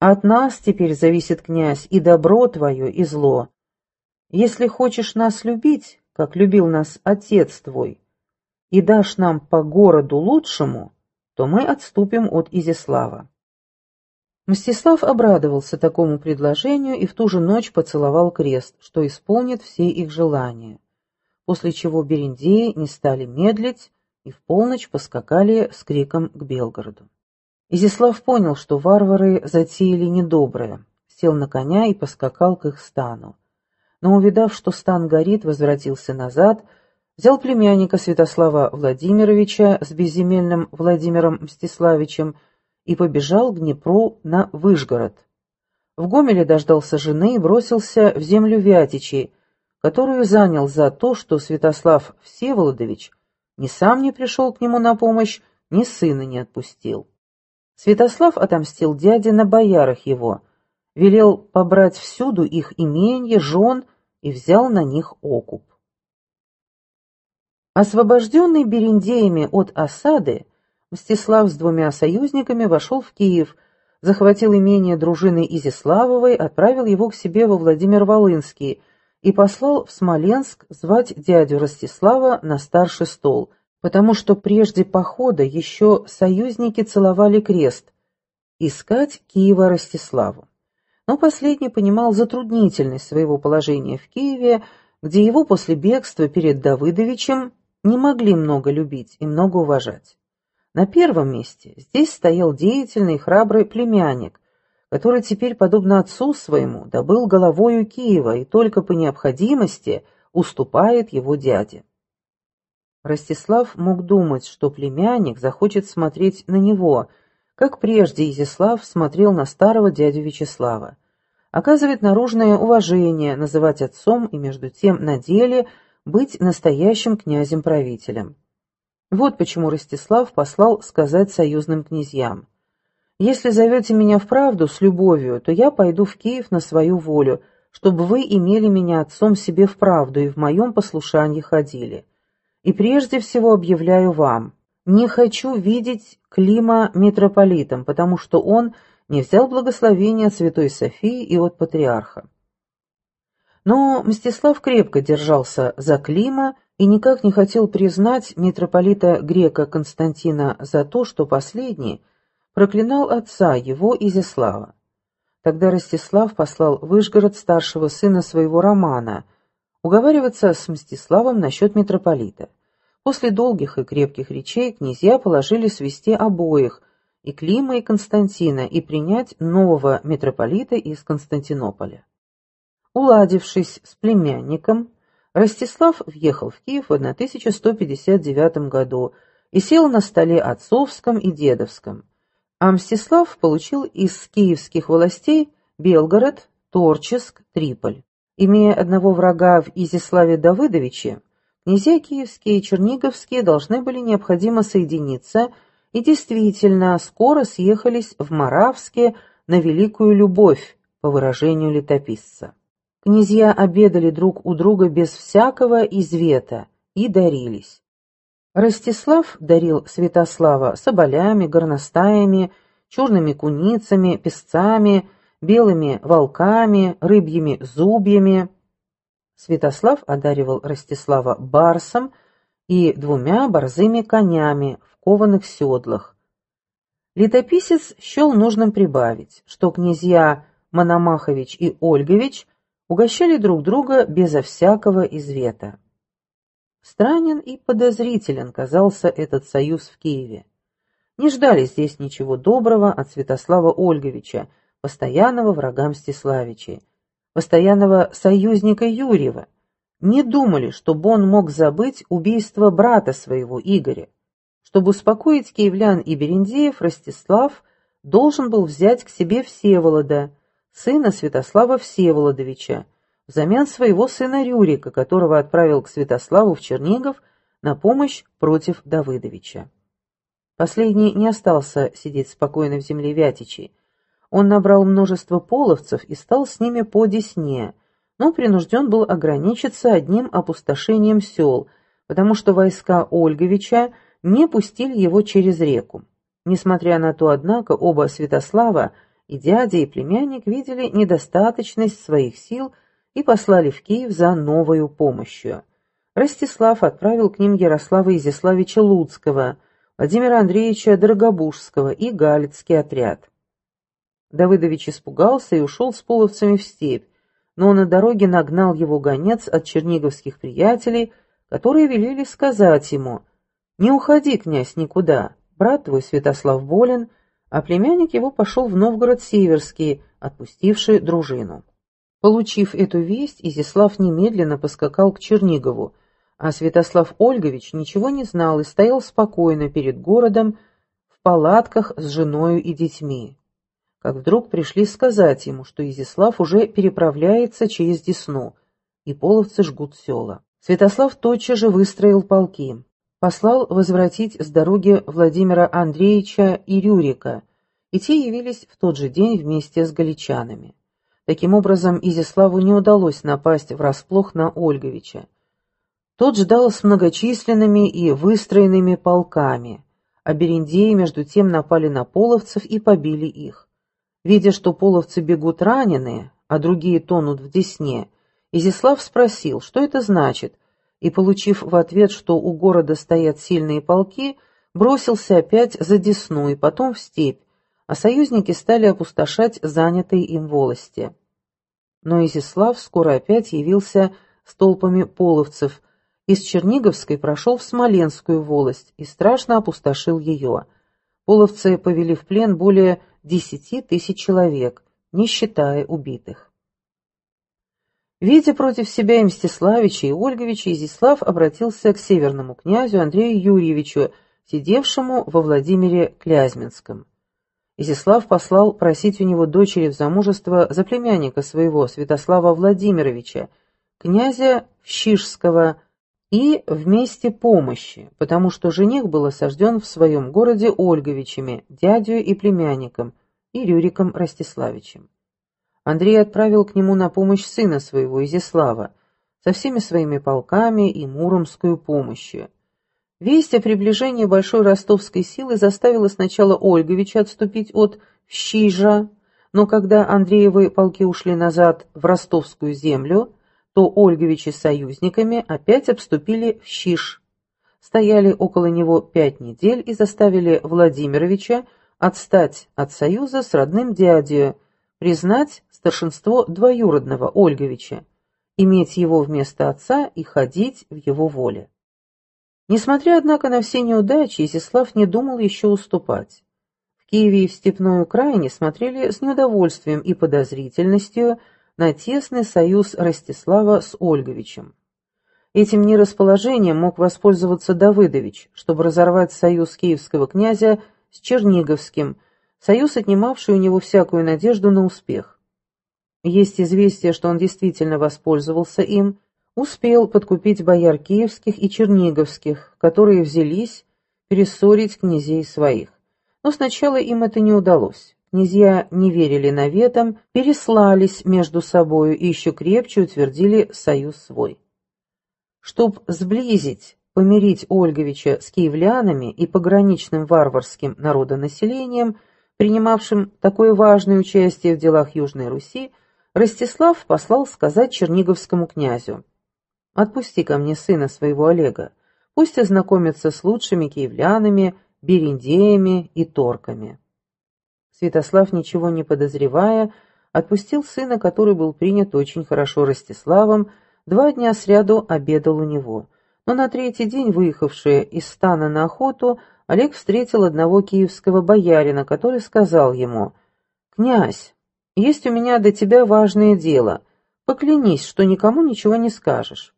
От нас теперь зависит, князь, и добро твое, и зло. Если хочешь нас любить, как любил нас отец твой, и дашь нам по городу лучшему, то мы отступим от Изяслава». Мстислав обрадовался такому предложению и в ту же ночь поцеловал крест, что исполнит все их желания, после чего берендеи не стали медлить и в полночь поскакали с криком к Белгороду. Изяслав понял, что варвары затеяли недоброе, сел на коня и поскакал к их стану. Но, увидав, что стан горит, возвратился назад, взял племянника Святослава Владимировича с безземельным Владимиром Мстиславичем и побежал к Днепру на Выжгород. В Гомеле дождался жены и бросился в землю Вятичей, которую занял за то, что Святослав Всеволодович ни сам не пришел к нему на помощь, ни сына не отпустил. Святослав отомстил дяде на боярах его, велел побрать всюду их именье, жен и взял на них окуп. Освобожденный берендеями от осады, Мстислав с 2 союзниками вошел в Киев, захватил имение дружины Изяславовой, отправил его к себе во Владимир-Волынский и послал в Смоленск звать дядю Ростислава на старший стол, потому что прежде похода еще союзники целовали крест — искать Киева Ростиславу. Но последний понимал затруднительность своего положения в Киеве, где его после бегства перед Давыдовичем не могли много любить и много уважать. На первом месте здесь стоял деятельный и храбрый племянник, который теперь, подобно отцу своему, добыл головою Киева и только по необходимости уступает его дяде. Ростислав мог думать, что племянник захочет смотреть на него, как прежде Изяслав смотрел на старого дядю Вячеслава, оказывать наружное уважение, называть отцом и между тем на деле быть настоящим князем-правителем. Вот почему Ростислав послал сказать союзным князьям: «Если зовете меня вправду с любовью, то я пойду в Киев на свою волю, чтобы вы имели меня отцом себе вправду и в моем послушании ходили. И прежде всего объявляю вам, не хочу видеть Клима митрополитом, потому что он не взял благословения от Святой Софии и от патриарха». Но Мстислав крепко держался за Клима и никак не хотел признать митрополита грека Константина за то, что последний проклинал отца его Изяслава. Тогда Ростислав послал в Выжгород старшего сына своего Романа уговариваться с Мстиславом насчет митрополита. После долгих и крепких речей князья положили свести обоих, и Клима, и Константина, и принять нового митрополита из Константинополя. Уладившись с племянником, Ростислав въехал в Киев в 1159 году и сел на столе отцовском и дедовском, а Мстислав получил из киевских властей Белгород, Торческ, Триполь. Имея одного врага в Изяславе Давыдовиче, князья киевские и черниговские должны были необходимо соединиться и действительно скоро съехались в Моравске на великую любовь, по выражению летописца. Князья обедали друг у друга без всякого извета и дарились. Ростислав дарил Святослава соболями, горностаями, черными куницами, песцами, белыми волками, рыбьими зубьями. Святослав одаривал Ростислава барсом и 2 борзыми конями в кованых седлах. Летописец счел нужным прибавить, что князья Мономахович и Ольгович угощали друг друга безо всякого извета. Странен и подозрителен казался этот союз в Киеве. Не ждали здесь ничего доброго от Святослава Ольговича, постоянного врага Мстиславичей, постоянного союзника Юрьева. Не думали, чтобы он мог забыть убийство брата своего Игоря. Чтобы успокоить киевлян и берендеев, Ростислав должен был взять к себе Всеволода, сына Святослава Всеволодовича, взамен своего сына Рюрика, которого отправил к Святославу в Чернигов на помощь против Давыдовича. Последний не остался сидеть спокойно в земле Вятичей. Он набрал множество половцев и стал с ними по Десне, но принужден был ограничиться одним опустошением сел, потому что войска Ольговича не пустили его через реку. Несмотря на то, однако, оба Святослава и дядя, и племянник видели недостаточность своих сил и послали в Киев за новою помощью. Ростислав отправил к ним Ярослава Изяславича Луцкого, Владимира Андреевича Дорогобужского и Галицкий отряд. Давыдович испугался и ушел с половцами в степь, но на дороге нагнал его гонец от черниговских приятелей, которые велели сказать ему: «Не уходи, князь, никуда, брат твой Святослав болен», а племянник его пошел в Новгород-Северский, отпустивший дружину. Получив эту весть, Изяслав немедленно поскакал к Чернигову, а Святослав Ольгович ничего не знал и стоял спокойно перед городом в палатках с женою и детьми. Как вдруг пришли сказать ему, что Изяслав уже переправляется через Десну, и половцы жгут села. Святослав тотчас же выстроил полки, послал возвратить с дороги Владимира Андреевича и Рюрика, и те явились в тот же день вместе с галичанами. Таким образом, Изяславу не удалось напасть врасплох на Ольговича. Тот ждал с многочисленными и выстроенными полками, а берендеи между тем напали на половцев и побили их. Видя, что половцы бегут раненые, а другие тонут в Десне, Изяслав спросил, что это значит, и, получив в ответ, что у города стоят сильные полки, бросился опять за Десну и потом в степь, а союзники стали опустошать занятые им волости. Но Изяслав скоро опять явился с толпами половцев, из Черниговской прошел в Смоленскую волость и страшно опустошил ее. Половцы повели в плен более 10 000 человек, не считая убитых. Видя против себя и Мстиславича, и Ольговича, Изяслав обратился к северному князю Андрею Юрьевичу, сидевшему во Владимире Клязьминском. Изяслав послал просить у него дочери в замужество за племянника своего, Святослава Владимировича, князя Вщижского, и вместе помощи, потому что жених был осажден в своем городе Ольговичами, дядью и племянником, и Рюриком Ростиславичем. Андрей отправил к нему на помощь сына своего, Изяслава, со всеми своими полками и муромскую помощью. Весть о приближении большой ростовской силы заставила сначала Ольговича отступить от Вщижа, но когда Андреевы полки ушли назад в ростовскую землю, то Ольговичи с союзниками опять обступили Вщиж, стояли около него 5 недель и заставили Владимировича отстать от союза с родным дядей, признать старшинство двоюродного Ольговича, иметь его вместо отца и ходить в его воле. Несмотря, однако, на все неудачи, Изяслав не думал еще уступать. В Киеве и в Степной Украине смотрели с неудовольствием и подозрительностью на тесный союз Ростислава с Ольговичем. Этим нерасположением мог воспользоваться Давыдович, чтобы разорвать союз киевского князя с Черниговским, союз, отнимавший у него всякую надежду на успех. Есть известие, что он действительно воспользовался им, успел подкупить бояр киевских и черниговских, которые взялись перессорить князей своих. Но сначала им это не удалось. Князья не верили наветам, переслались между собою и еще крепче утвердили союз свой. Чтоб сблизить, помирить Ольговича с киевлянами и пограничным варварским народонаселением, принимавшим такое важное участие в делах Южной Руси, Ростислав послал сказать черниговскому князю: «Отпусти ко мне сына своего Олега, пусть ознакомится с лучшими киевлянами, берендеями и торками». Святослав, ничего не подозревая, отпустил сына, который был принят очень хорошо Ростиславом, 2 дня сряду обедал у него. Но на 3-й день, выехавший из стана на охоту, Олег встретил одного киевского боярина, который сказал ему: «Князь, есть у меня до тебя важное дело. Поклянись, что никому ничего не скажешь».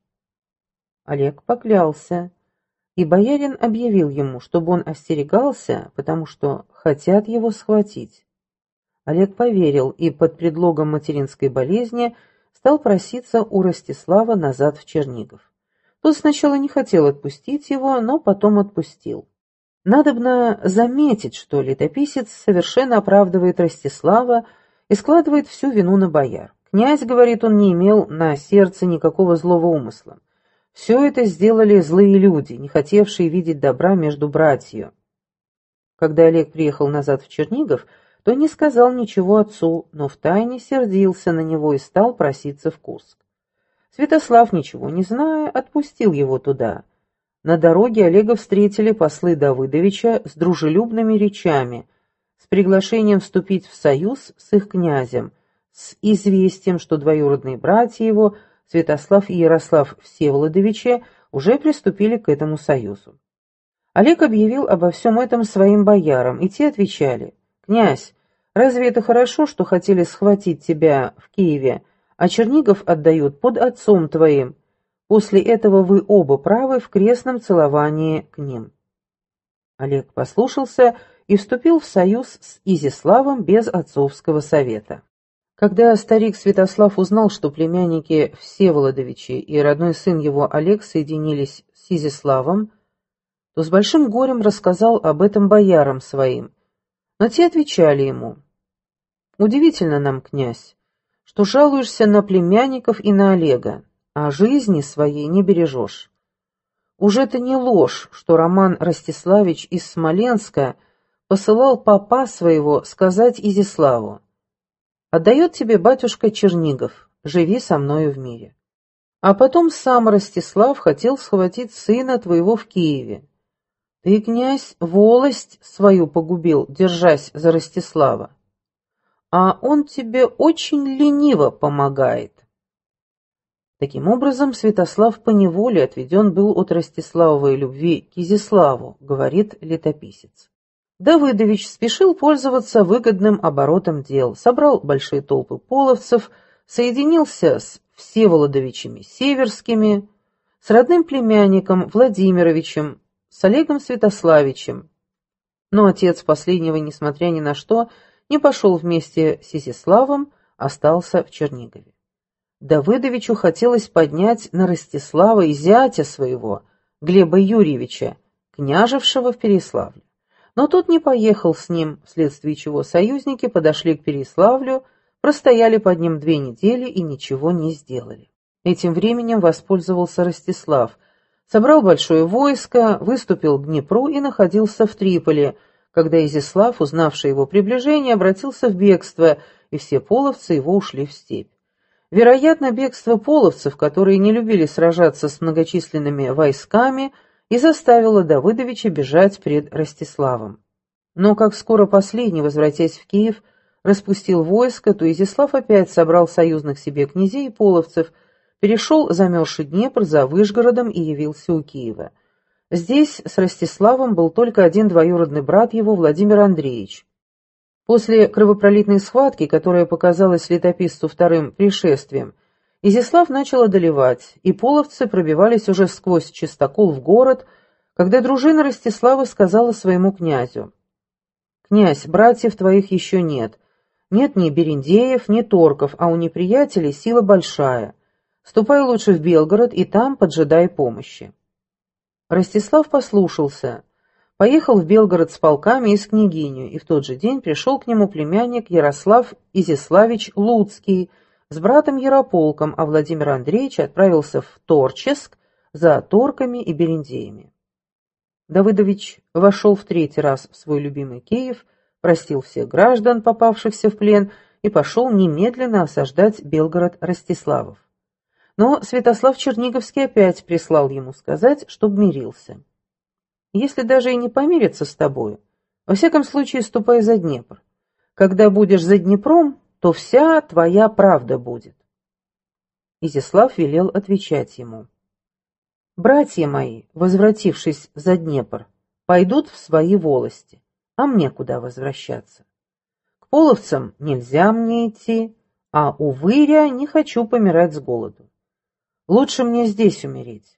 Олег поклялся, и боярин объявил ему, чтобы он остерегался, потому что хотят его схватить. Олег поверил и под предлогом материнской болезни стал проситься у Ростислава назад в Чернигов. Тот сначала не хотел отпустить его, но потом отпустил. Надобно заметить, что летописец совершенно оправдывает Ростислава и складывает всю вину на бояр. Князь, говорит он, не имел на сердце никакого злого умысла. Все это сделали злые люди, не хотевшие видеть добра между братьями. Когда Олег приехал назад в Чернигов, то не сказал ничего отцу, но втайне сердился на него и стал проситься в Курск. Святослав, ничего не зная, отпустил его туда. На дороге Олега встретили послы Давыдовича с дружелюбными речами, с приглашением вступить в союз с их князем, с известием, что двоюродные братья его, Святослав и Ярослав Всеволодовичи, уже приступили к этому союзу. Олег объявил обо всем этом своим боярам, и те отвечали: «Князь, разве это хорошо, что хотели схватить тебя в Киеве, а Чернигов отдают под отцом твоим? После этого вы оба правы в крестном целовании к ним». Олег послушался и вступил в союз с Изяславом без отцовского совета. Когда старик Святослав узнал, что племянники Всеволодовичи и родной сын его Олег соединились с Изяславом, то с большим горем рассказал об этом боярам своим, но те отвечали ему: «Удивительно нам, князь, что жалуешься на племянников и на Олега, а жизни своей не бережешь. Уж это не ложь, что Роман Ростиславич из Смоленска посылал попа своего сказать Изяславу: «Отдает тебе батюшка Чернигов, живи со мною в мире». А потом сам Ростислав хотел схватить сына твоего в Киеве. Ты, князь, волость свою погубил, держась за Ростислава, а он тебе очень лениво помогает». Таким образом, Святослав поневоле отведен был от Ростиславовой любви к Изяславу, говорит летописец. Давыдович спешил пользоваться выгодным оборотом дел, собрал большие толпы половцев, соединился с Всеволодовичами Северскими, с родным племянником Владимировичем, с Олегом Святославичем. Но отец последнего, несмотря ни на что, не пошел вместе с Изяславом, остался в Чернигове. Давыдовичу хотелось поднять на Ростислава и зятя своего, Глеба Юрьевича, княжевшего в Переславле. Но тот не поехал с ним, вследствие чего союзники подошли к Переславлю, простояли под ним 2 недели и ничего не сделали. Этим временем воспользовался Ростислав, собрал большое войско, выступил к Днепру и находился в Триполи, когда Изяслав, узнавший его приближение, обратился в бегство, и все половцы его ушли в степь. Вероятно, бегство половцев, которые не любили сражаться с многочисленными войсками, и заставило Давыдовича бежать пред Ростиславом. Но как скоро последний, возвратясь в Киев, распустил войско, то Изяслав опять собрал союзных себе князей и половцев, перешел замерзший Днепр за Выжгородом и явился у Киева. Здесь с Ростиславом был только один двоюродный брат его, Владимир Андреевич. После кровопролитной схватки, которая показалась летописцу вторым пришествием, Изяслав начал одолевать, и половцы пробивались уже сквозь чистокол в город, когда дружина Ростислава сказала своему князю: «Князь, братьев твоих еще нет. Нет ни Берендеев, ни Торков, а у неприятелей сила большая. Ступай лучше в Белгород и там поджидай помощи». Ростислав послушался, поехал в Белгород с полками и с княгинью, и в тот же день пришел к нему племянник Ярослав Изяславич Луцкий с братом Ярополком, а Владимир Андреевич отправился в Торческ за торками и берендеями. Давыдович вошел в 3-й раз в свой любимый Киев, простил всех граждан, попавшихся в плен, и пошел немедленно осаждать Белгород Ростиславов. Но Святослав Черниговский опять прислал ему сказать, чтоб мирился. «Если даже и не помириться с тобою, во всяком случае ступай за Днепр. Когда будешь за Днепром, то вся твоя правда будет». Изяслав велел отвечать ему: «Братья мои, возвратившись за Днепр, пойдут в свои волости, а мне куда возвращаться? К половцам нельзя мне идти, а у Выря не хочу помирать с голоду. Лучше мне здесь умереть».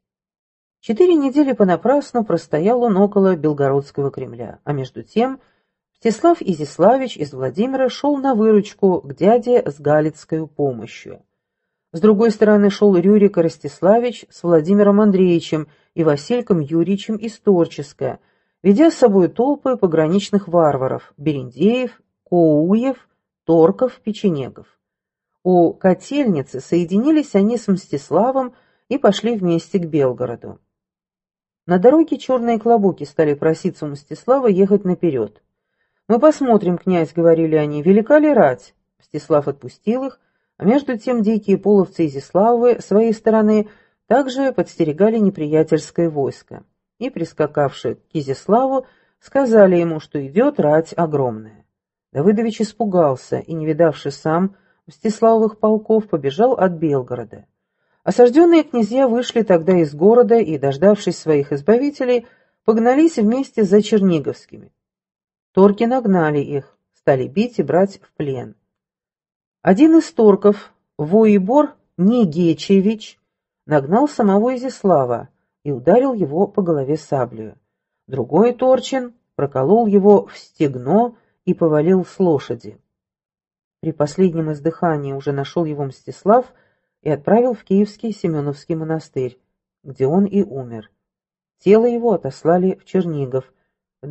4 недели понапрасну простоял он около Белгородского Кремля, а между тем Мстислав Изяславич из Владимира шел на выручку к дяде с галицкой помощью. С другой стороны шел Рюрик Ростиславич с Владимиром Андреевичем и Васильком Юрьевичем из Торческа, ведя с собой толпы пограничных варваров – берендеев, коуев, торков, печенегов. У Котельницы соединились они с Мстиславом и пошли вместе к Белгороду. На дороге черные клобуки стали проситься у Мстислава ехать наперед. «Мы посмотрим, князь», — говорили они, — «велика ли рать?» Мстислав отпустил их, а между тем дикие половцы Изяславы, с своей стороны, также подстерегали неприятельское войско. И, прискакавши к Изяславу, сказали ему, что идет рать огромная. Давыдович испугался и, не видавши сам Мстиславовых полков, побежал от Белгорода. Осажденные князья вышли тогда из города и, дождавшись своих избавителей, погнались вместе за черниговскими. Торки нагнали их, стали бить и брать в плен. Один из торков, воебор Негечевич, нагнал самого Изяслава и ударил его по голове саблею. Другой торчин проколол его в стегно и повалил с лошади. При последнем издыхании уже нашел его Мстислав и отправил в Киевский Семеновский монастырь, где он и умер. Тело его отослали в Чернигов в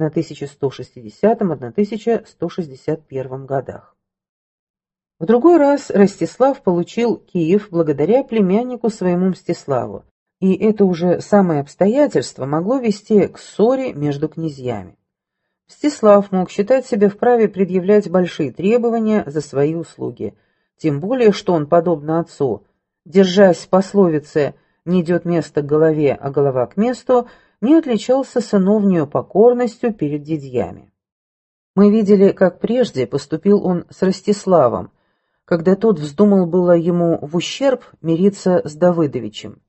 1160-1161 годах. В другой раз Ростислав получил Киев благодаря племяннику своему Мстиславу, и это уже самое обстоятельство могло вести к ссоре между князьями. Мстислав мог считать себя вправе предъявлять большие требования за свои услуги, тем более, что он, подобно отцу, держась пословицы «не идет место к голове, а голова к месту», не отличался сыновнею покорностью перед дядьями. Мы видели, как прежде поступил он с Ростиславом, когда тот вздумал было ему в ущерб мириться с Давыдовичем.